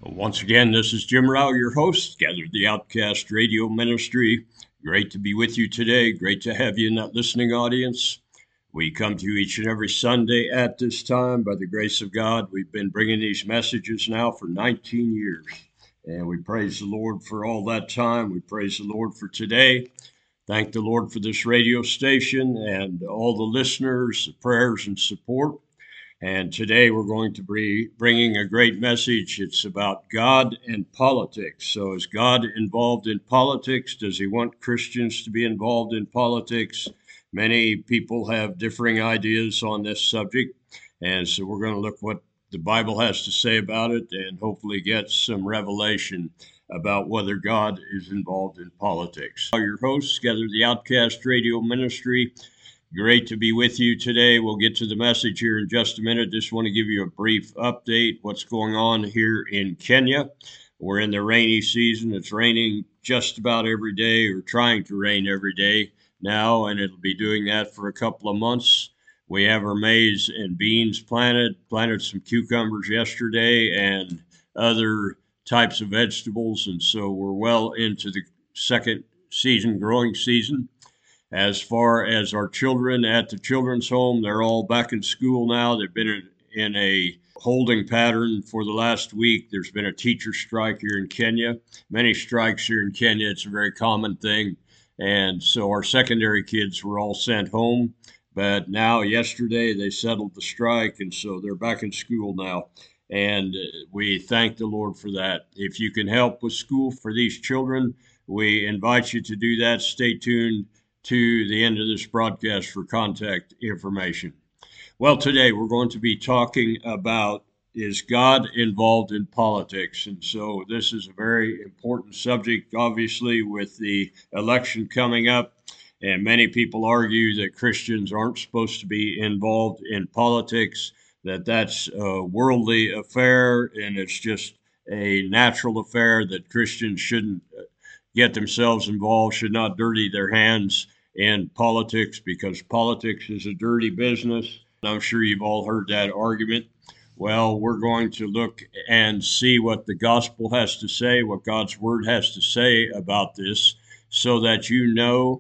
Once again, this is Jim Rao, your host, Gathered the Outcast Radio Ministry. Great to be with you today. Great to have you in that listening audience. We come to you each and every Sunday at this time. By the grace of God, we've been bringing these messages now for 19 years. And we praise the Lord for all that time. We praise the Lord for today. Thank the Lord for this radio station and all the listeners, the prayers and support. And today we're going to be bringing a great message. It's about God and politics. So is God involved in politics? Does he want Christians to be involved in politics? Many people have differing ideas on this subject. And so we're going to look what the Bible has to say about it and hopefully get some revelation about whether God is involved in politics. Your hosts, Gather the Outcast Radio Ministry. Great to be with you today. We'll get to the message here in just a minute. Just want to give you a brief update what's going on here in Kenya. We're in the rainy season. It's raining just about every day, or trying to rain every day now, and it'll be doing that for a couple of months. We have our maize and beans planted some cucumbers yesterday and other types of vegetables, and so we're well into the second season, growing season. As far as our children at the children's home, they're all back in school now. They've been in a holding pattern for the last week. There's been a teacher strike here in Kenya. Many strikes here in Kenya. It's a very common thing. And so our secondary kids were all sent home. But now, yesterday, they settled the strike, and so they're back in school now. And we thank the Lord for that. If you can help with school for these children, we invite you to do that. Stay tuned to the end of this broadcast for contact information. Well, today we're going to be talking about, is God involved in politics? And so this is a very important subject, obviously, with the election coming up. And many people argue that Christians aren't supposed to be involved in politics, that that's a worldly affair and it's just a natural affair, that Christians shouldn't get themselves involved, should not dirty their hands in politics because politics is a dirty business. I'm sure you've all heard that argument. Well, we're going to look and see what the gospel has to say, what God's word has to say about this, so that you know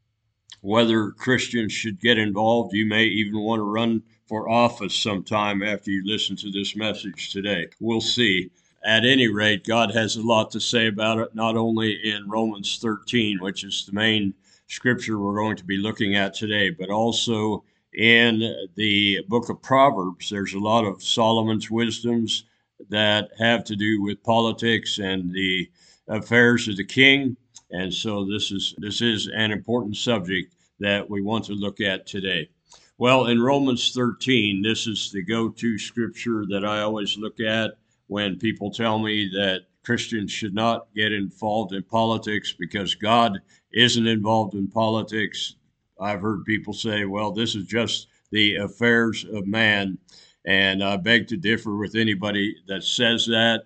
whether Christians should get involved. You may even want to run for office sometime after you listen to this message today. We'll see. At any rate, God has a lot to say about it, not only in Romans 13, which is the main scripture we're going to be looking at today, but also in the book of Proverbs. There's a lot of Solomon's wisdoms that have to do with politics and the affairs of the king. And so this is an important subject that we want to look at today. Well, in Romans 13, this is the go-to scripture that I always look at when people tell me that Christians should not get involved in politics because God isn't involved in politics. I've heard people say, well, this is just the affairs of man. And I beg to differ with anybody that says that,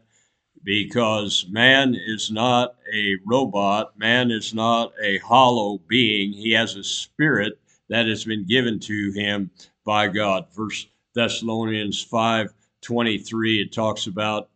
because man is not a robot. Man is not a hollow being. He has a spirit that has been given to him by God. First Thessalonians 5:23, it talks about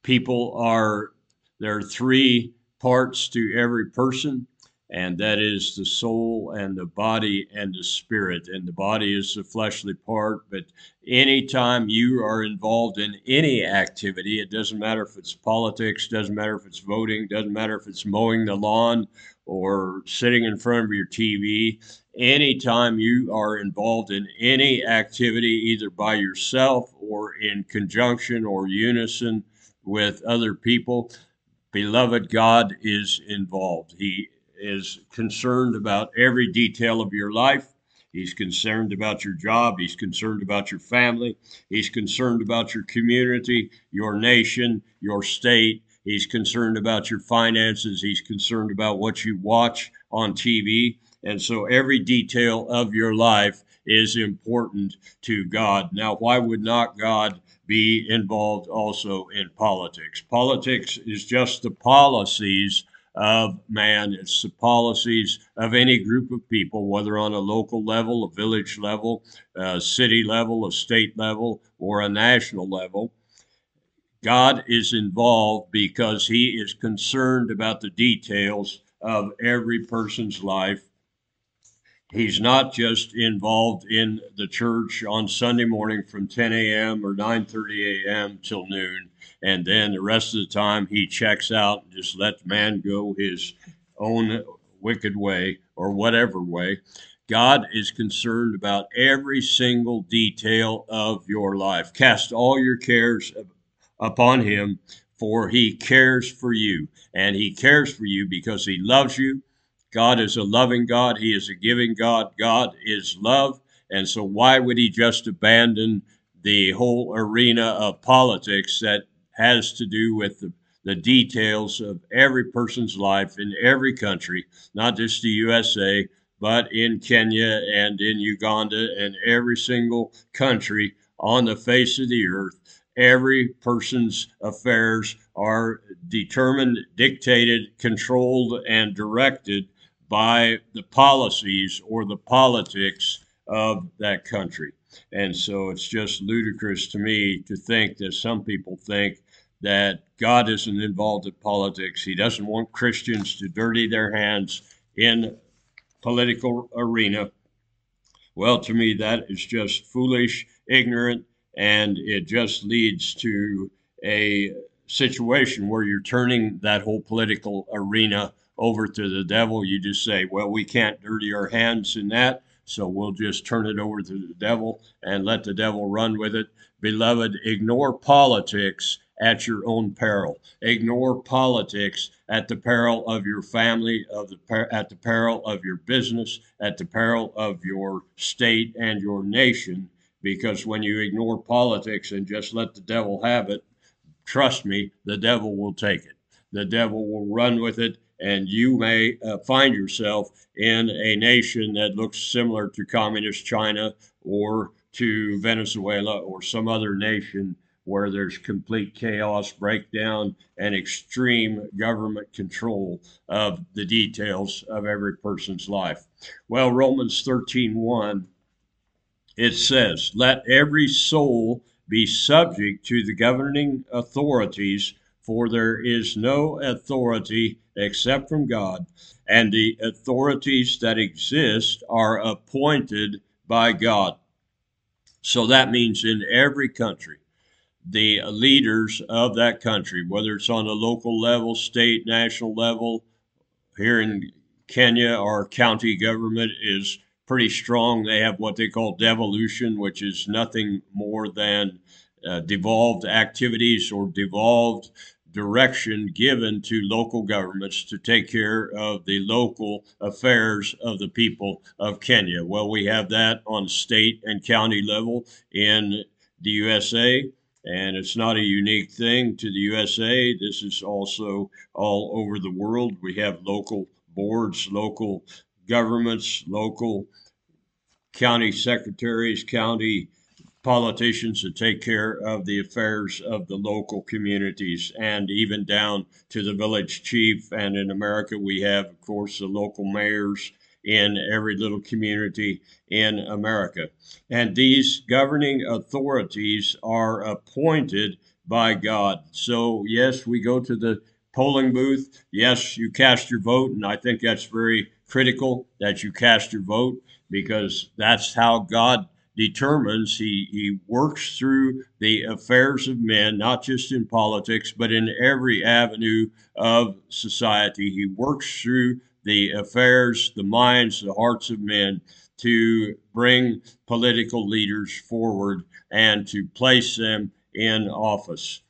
there are three parts to every person, and that is the soul and the body and the spirit. And the body is the fleshly part, but anytime you are involved in any activity, it doesn't matter if it's politics, doesn't matter if it's voting, doesn't matter if it's mowing the lawn or sitting in front of your TV, anytime you are involved in any activity, either by yourself or in conjunction or unison with other people, beloved, God is involved. He is concerned about every detail of your life. He's concerned about your job. He's concerned about your family. He's concerned about your community, your nation, your state. He's concerned about your finances. He's concerned about what you watch on TV. And so every detail of your life is important to God. Now, why would not God be involved also in politics? Politics is just the policies of man. It's the policies of any group of people, whether on a local level, a village level, a city level, a state level, or a national level. God is involved because he is concerned about the details of every person's life. He's not just involved in the church on Sunday morning from 10 a.m. or 9:30 a.m. till noon, and then the rest of the time he checks out and just lets man go his own wicked way or whatever way. God is concerned about every single detail of your life. Cast all your cares upon him, for he cares for you, and he cares for you because he loves you. God is a loving God. He is a giving God. God is love. And so, why would he just abandon the whole arena of politics that has to do with the details of every person's life in every country, not just the USA, but in Kenya and in Uganda and every single country on the face of the earth? Every person's affairs are determined, dictated, controlled, and directed by the policies or the politics of that country. And so it's just ludicrous to me to think that some people think that God isn't involved in politics. He doesn't want Christians to dirty their hands in political arena. Well, to me, that is just foolish, ignorant, and it just leads to a situation where you're turning that whole political arena over to the devil. You just say, well, we can't dirty our hands in that, so we'll just turn it over to the devil and let the devil run with it. Beloved, ignore politics at your own peril. Ignore politics at the peril of your family, at the peril of your business, at the peril of your state and your nation. Because when you ignore politics and just let the devil have it, trust me, the devil will take it. The devil will run with it, and you may find yourself in a nation that looks similar to communist China or to Venezuela or some other nation where there's complete chaos, breakdown, and extreme government control of the details of every person's life. Well, Romans 13:1, it says, let every soul be subject to the governing authorities, for there is no authority except from God, and the authorities that exist are appointed by God. So that means in every country, the leaders of that country, whether it's on a local level, state, national level, here in Kenya, our county government is pretty strong. They have what they call devolution, which is nothing more than devolved activities or devolved direction given to local governments to take care of the local affairs of the people of Kenya. Well, we have that on state and county level in the USA. And it's not a unique thing to the USA. This is also all over the world. We have local boards, local governments, local county secretaries, county politicians that take care of the affairs of the local communities and even down to the village chief. And in America, we have, of course, the local mayors in every little community in America. And these governing authorities are appointed by God. So, yes, we go to the polling booth. Yes, you cast your vote. And I think that's very critical that you cast your vote because that's how God determines. He works through the affairs of men, not just in politics, but in every avenue of society. He works through the affairs, the minds, the hearts of men to bring political leaders forward and to place them in office.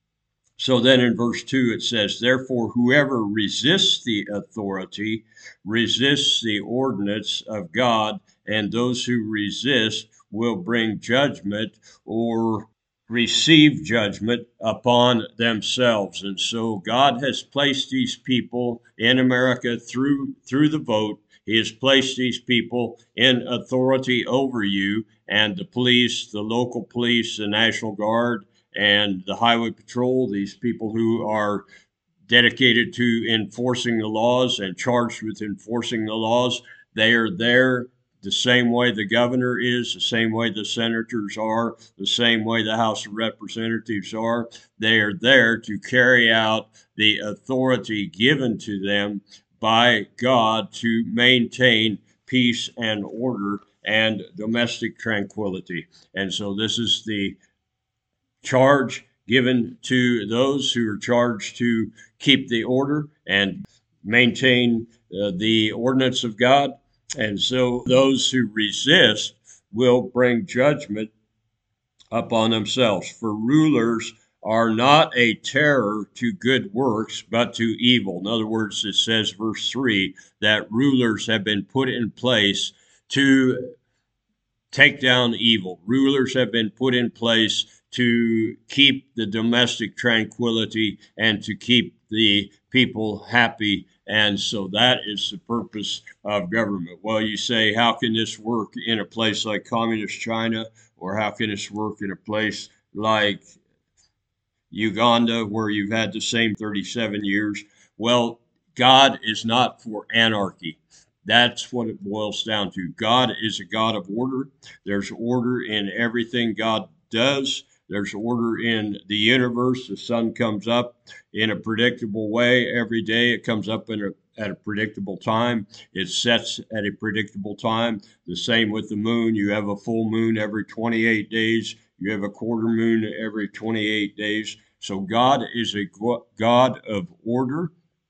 So then in verse 2, it says, therefore, whoever resists the authority resists the ordinance of God, and those who resist will bring judgment or receive judgment upon themselves. And so God has placed these people in America through the vote. He has placed these people in authority over you, and the police, the local police, the National Guard, and the Highway Patrol, these people who are dedicated to enforcing the laws and charged with enforcing the laws. They are there the same way the governor is, the same way the senators are, the same way the House of Representatives are. They are there to carry out the authority given to them by God to maintain peace and order and domestic tranquility. And so this is the charge given to those who are charged to keep the order and maintain the ordinance of God. And so those who resist will bring judgment upon themselves. For rulers are not a terror to good works, but to evil. In other words, it says, verse 3, that rulers have been put in place to take down evil. Rulers have been put in place to keep the domestic tranquility and to keep the people happy. And so that is the purpose of government. Well, you say, how can this work in a place like communist China? Or how can this work in a place like Uganda, where you've had the same 37 years? Well, God is not for anarchy. That's what it boils down to. God is a God of order. There's order in everything God does. There's order in the universe. The sun comes up in a predictable way every day. It comes up at a predictable time. It sets at a predictable time. The same with the moon. You have a full moon every 28 days. You have a quarter moon every 28 days. So God is a God of order.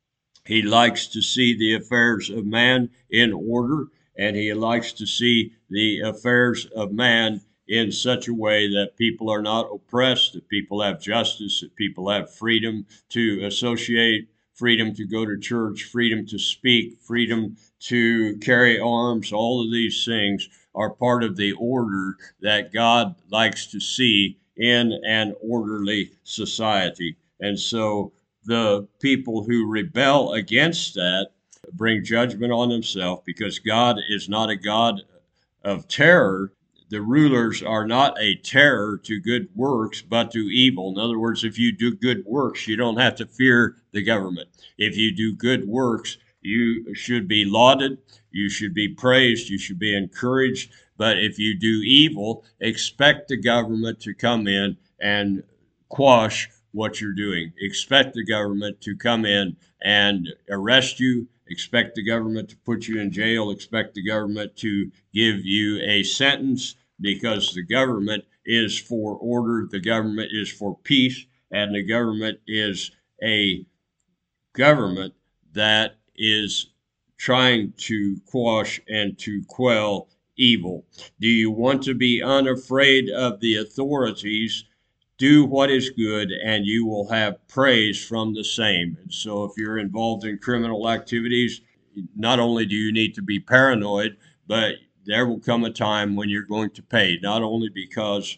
He likes to see the affairs of man in order, and he likes to see the affairs of man in such a way that people are not oppressed, that people have justice, that people have freedom to associate, freedom to go to church, freedom to speak, freedom to carry arms. All of these things are part of the order that God likes to see in an orderly society. And so the people who rebel against that bring judgment on themselves, because God is not a God of terror. The rulers are not a terror to good works, but to evil. In other words, if you do good works, you don't have to fear the government. If you do good works, you should be lauded, you should be praised, you should be encouraged. But if you do evil, expect the government to come in and quash what you're doing. Expect the government to come in and arrest you. Expect the government to put you in jail. Expect the government to give you a sentence, because the government is for order, the government is for peace, and the government is a government that is trying to quash and to quell evil. Do you want to be unafraid of the authorities? Do what is good, and you will have praise from the same. And so, if you're involved in criminal activities, not only do you need to be paranoid, but there will come a time when you're going to pay, not only because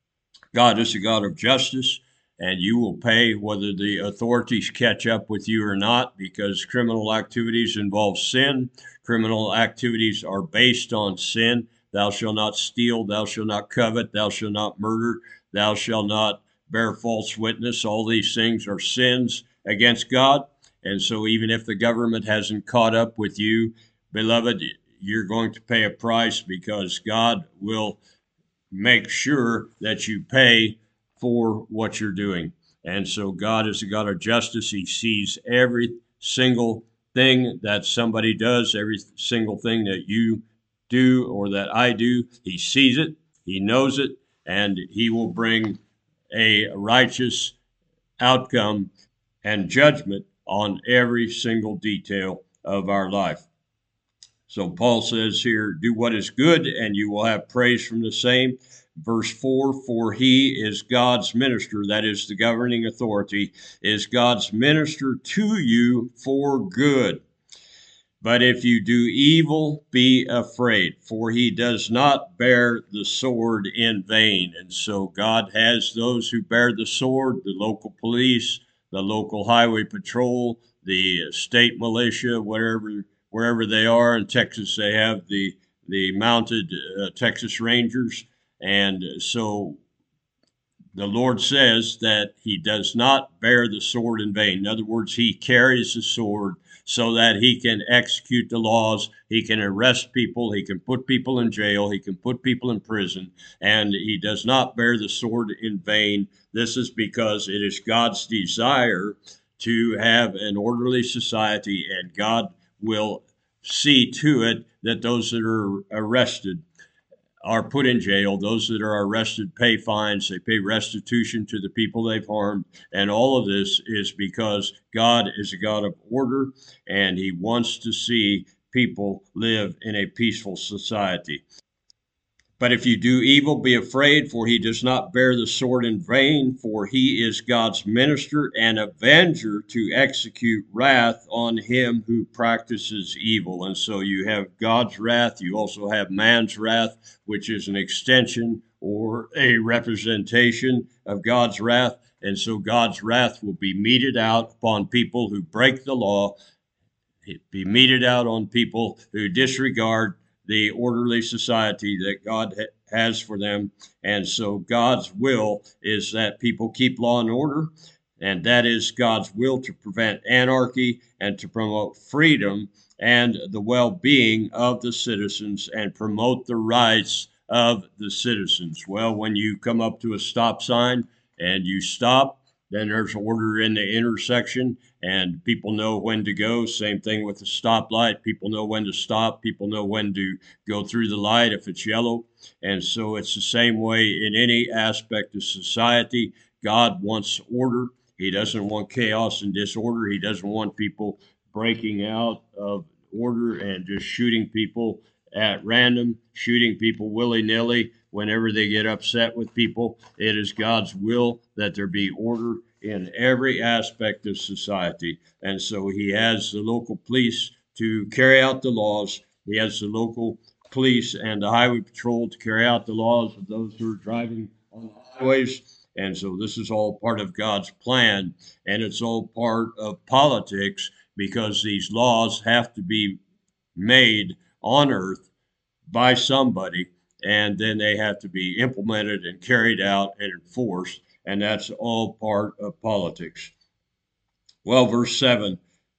God is a God of justice, and you will pay whether the authorities catch up with you or not, because criminal activities involve sin. Criminal activities are based on sin. Thou shalt not steal, thou shalt not covet, thou shalt not murder, thou shalt not bear false witness. All these things are sins against God. And so even if the government hasn't caught up with you, beloved, you're going to pay a price, because God will make sure that you pay for what you're doing. And so God is a God of justice. He sees every single thing that somebody does, every single thing that you do or that I do. He sees it, he knows it, and he will bring a righteous outcome and judgment on every single detail of our life. So Paul says here, do what is good, and you will have praise from the same. Verse 4, for he is God's minister, that is the governing authority, is God's minister to you for good. But if you do evil, be afraid, for he does not bear the sword in vain. And so God has those who bear the sword, the local police, the local highway patrol, the state militia, wherever they are. In Texas, they have the mounted Texas Rangers. And so the Lord says that he does not bear the sword in vain. In other words, he carries the sword so that he can execute the laws, he can arrest people, he can put people in jail, he can put people in prison, and he does not bear the sword in vain. This is because it is God's desire to have an orderly society, and God will see to it that those that are arrested are put in jail. Those that are arrested pay fines, they pay restitution to the people they've harmed. And all of this is because God is a God of order and he wants to see people live in a peaceful society. But if you do evil, be afraid, for he does not bear the sword in vain, for he is God's minister and avenger to execute wrath on him who practices evil. And so you have God's wrath, you also have man's wrath, which is an extension or a representation of God's wrath. And so God's wrath will be meted out upon people who break the law, be meted out on people who disregard the orderly society that God has for them. And so God's will is that people keep law and order, and that is God's will to prevent anarchy and to promote freedom and the well-being of the citizens and promote the rights of the citizens. Well, when you come up to a stop sign and you stop, then there's order in the intersection and people know when to go. Same thing with the stoplight. People know when to stop. People know when to go through the light if it's yellow. And so it's the same way in any aspect of society. God wants order. He doesn't want chaos and disorder. He doesn't want people breaking out of order and just shooting people at random, shooting people willy-nilly whenever they get upset with people. It is God's will that there be order in every aspect of society. And so he has the local police to carry out the laws. He has the local police and the highway patrol to carry out the laws of those who are driving on the highways. And so this is all part of God's plan, and it's all part of politics because these laws have to be made on earth by somebody, and then they have to be implemented and carried out and enforced, and that's all part of politics. Well, verse 7,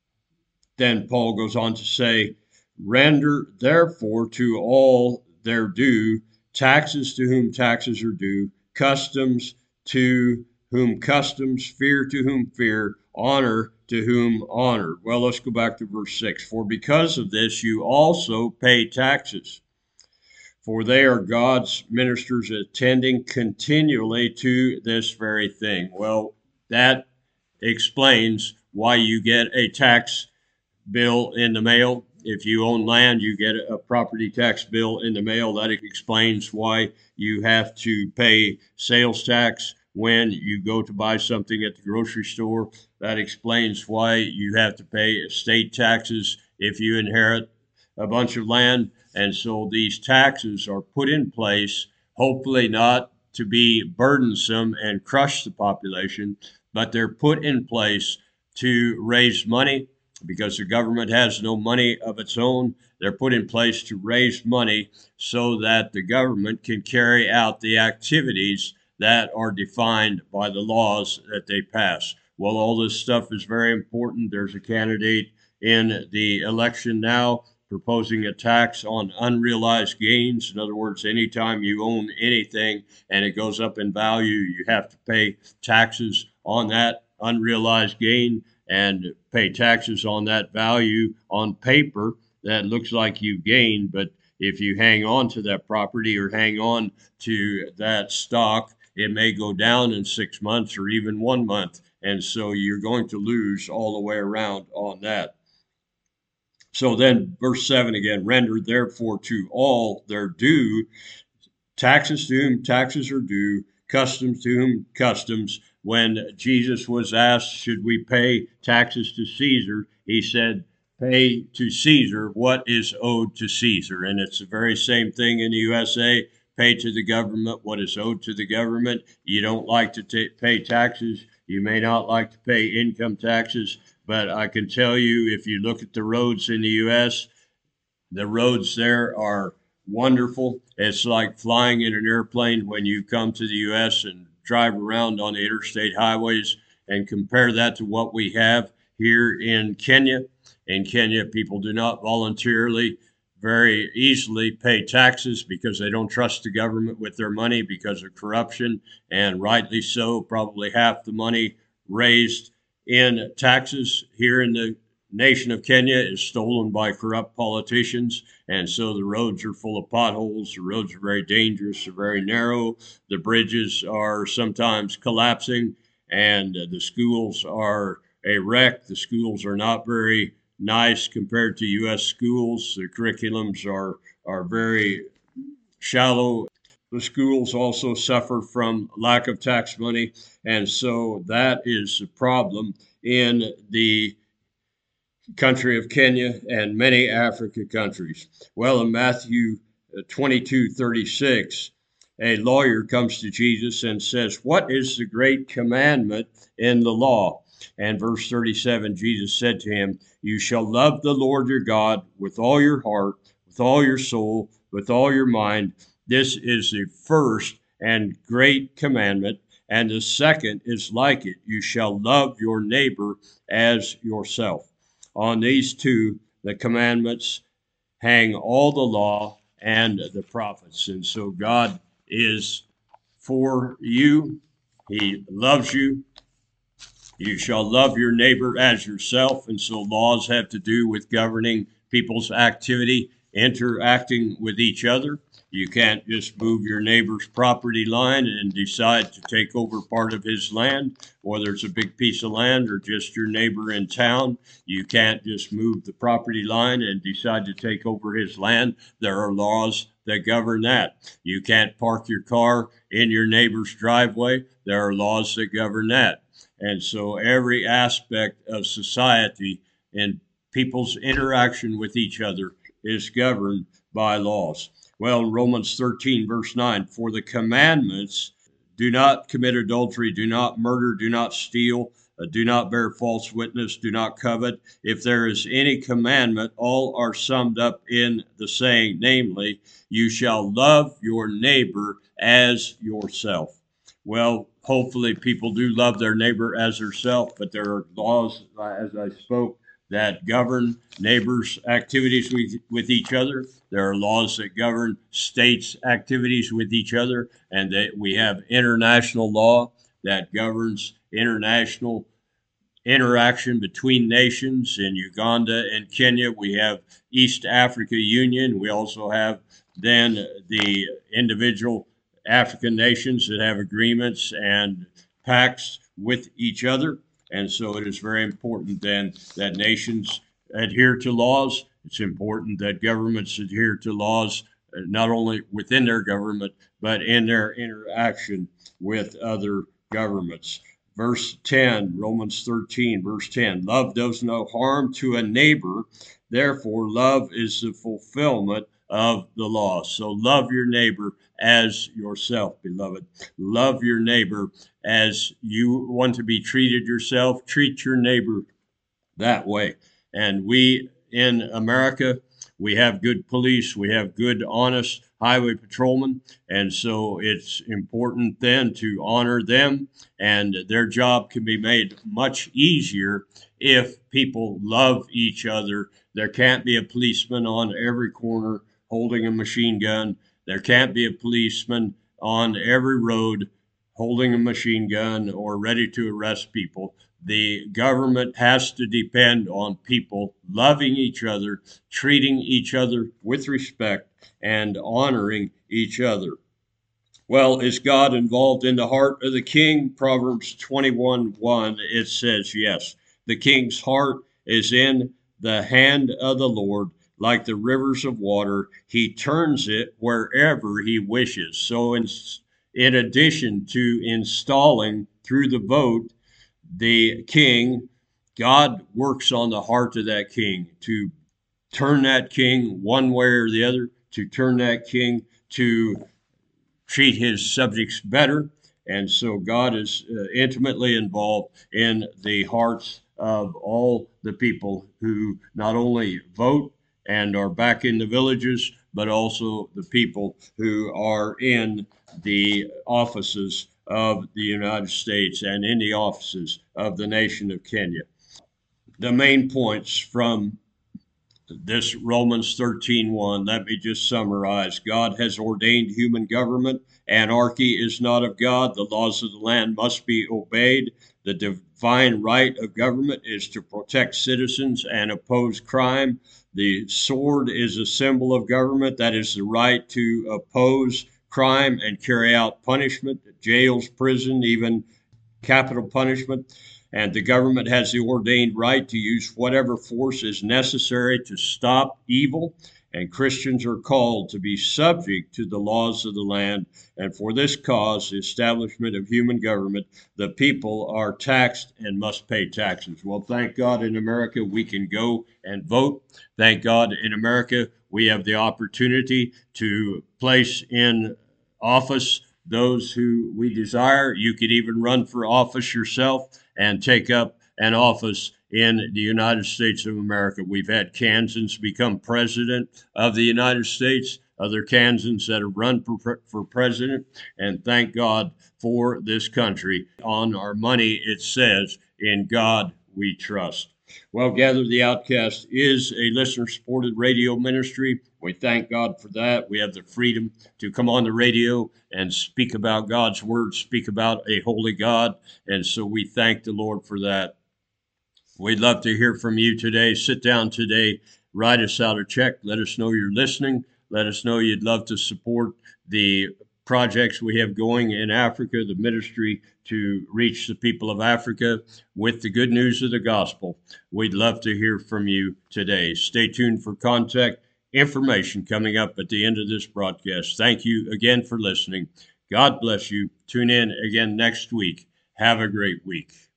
then Paul goes on to say, render therefore to all their due, taxes to whom taxes are due, customs to whom customs, fear to whom fear, honor to whom honor. Well, let's go back to verse 6. For because of this you also pay taxes, for they are God's ministers attending continually to this very thing. Well, that explains why you get a tax bill in the mail. If you own land, you get a property tax bill in the mail. That explains why you have to pay sales tax when you go to buy something at the grocery store. That explains why you have to pay estate taxes if you inherit a bunch of land. And so these taxes are put in place, hopefully not to be burdensome and crush the population, but they're put in place to raise money because the government has no money of its own. They're put in place to raise money so that the government can carry out the activities that are defined by the laws that they pass. Well, all this stuff is very important. There's a candidate in the election now proposing a tax on unrealized gains. In other words, anytime you own anything and it goes up in value, you have to pay taxes on that unrealized gain and pay taxes on that value on paper that looks like you've gained. But if you hang on to that property or hang on to that stock, it may go down in 6 months or even 1 month. And so you're going to lose all the way around on that. So then, verse 7 again, render therefore to all their due, taxes to whom taxes are due, customs to whom customs. When Jesus was asked, should we pay taxes to Caesar? He said, pay to Caesar what is owed to Caesar. And it's the very same thing in the USA. Pay to the government what is owed to the government. You don't like to pay taxes. You may not like to pay income taxes. But I can tell you, if you look at the roads in the U.S., the roads there are wonderful. It's like flying in an airplane when you come to the U.S. and drive around on the interstate highways and compare that to what we have here in Kenya. In Kenya, people do not voluntarily very easily pay taxes because they don't trust the government with their money because of corruption, and rightly so. Probably half the money raised in taxes here in the nation of Kenya is stolen by corrupt politicians, and so the roads are full of potholes. The roads are very dangerous, they're very narrow. The bridges are sometimes collapsing, and the schools are a wreck. The schools are not very nice compared to U.S. schools. The curriculums are very shallow. The schools also suffer from lack of tax money, and so that is a problem in the country of Kenya and many African countries. Well, in Matthew 22:36, a lawyer comes to Jesus and says, "What is the great commandment in the law?" And verse 37, Jesus said to him, "You shall love the Lord your God with all your heart, with all your soul, with all your mind. This is the first and great commandment. And the second is like it. You shall love your neighbor as yourself." On these two, the commandments, hang all the law and the prophets. And so God is for you. He loves you. You shall love your neighbor as yourself. And so laws have to do with governing people's activity, interacting with each other. You can't just move your neighbor's property line and decide to take over part of his land, whether it's a big piece of land or just your neighbor in town. You can't just move the property line and decide to take over his land. There are laws that govern that. You can't park your car in your neighbor's driveway. There are laws that govern that. And so every aspect of society and people's interaction with each other is governed by laws. Well, in Romans 13, verse 9, for the commandments, do not commit adultery, do not murder, do not steal, do not bear false witness, do not covet. If there is any commandment, all are summed up in the saying, namely, you shall love your neighbor as yourself. Well, hopefully people do love their neighbor as herself, but there are laws, as I spoke, that govern neighbors' activities with each other. There are laws that govern states' activities with each other, and that we have international law that governs international interaction between nations. In Uganda and Kenya, we have East Africa Union. We also have then the individual African nations that have agreements and pacts with each other. And so it is very important then that nations adhere to laws. It's important that governments adhere to laws, not only within their government, but in their interaction with other governments. Verse 10, Romans 13, verse 10, love does no harm to a neighbor. Therefore, love is the fulfillment of the law. So love your neighbor as yourself, beloved. Love your neighbor as you want to be treated yourself. Treat your neighbor that way. And we in America, we have good police, we have good, honest highway patrolmen. And so it's important then to honor them, and their job can be made much easier if people love each other. There can't be a policeman on every corner holding a machine gun. There can't be a policeman on every road holding a machine gun or ready to arrest people. The government has to depend on people loving each other, treating each other with respect, and honoring each other. Well, is God involved in the heart of the king? Proverbs 21:1, it says, yes. The king's heart is in the hand of the Lord, like the rivers of water. He turns it wherever he wishes. So in addition to installing through the vote the king, God works on the heart of that king to turn that king one way or the other, to turn that king to treat his subjects better. And so God is intimately involved in the hearts of all the people who not only vote and are back in the villages, but also the people who are in the offices of the United States and in the offices of the nation of Kenya. The main points from this Romans 13:1, let me just summarize. God has ordained human government. Anarchy is not of God. The laws of the land must be obeyed. The divine right of government is to protect citizens and oppose crime. The sword is a symbol of government. That is the right to oppose crime and carry out punishment, jails, prison, even capital punishment, and the government has the ordained right to use whatever force is necessary to stop evil. And Christians are called to be subject to the laws of the land. And for this cause, the establishment of human government, the people are taxed and must pay taxes. Well, thank God in America we can go and vote. Thank God in America we have the opportunity to place in office those who we desire. You could even run for office yourself and take up an office in the United States of America. We've had Kansans become president of the United States, other Kansans that have run for president, and thank God for this country. On our money, it says, "In God we trust." Well, Gather the Outcast is a listener supported radio ministry. We thank God for that. We have the freedom to come on the radio and speak about God's word, speak about a holy God. And so we thank the Lord for that. We'd love to hear from you today. Sit down today, write us out a check. Let us know you're listening. Let us know you'd love to support the projects we have going in Africa, the ministry to reach the people of Africa with the good news of the gospel. We'd love to hear from you today. Stay tuned for contact information coming up at the end of this broadcast. Thank you again for listening. God bless you. Tune in again next week. Have a great week.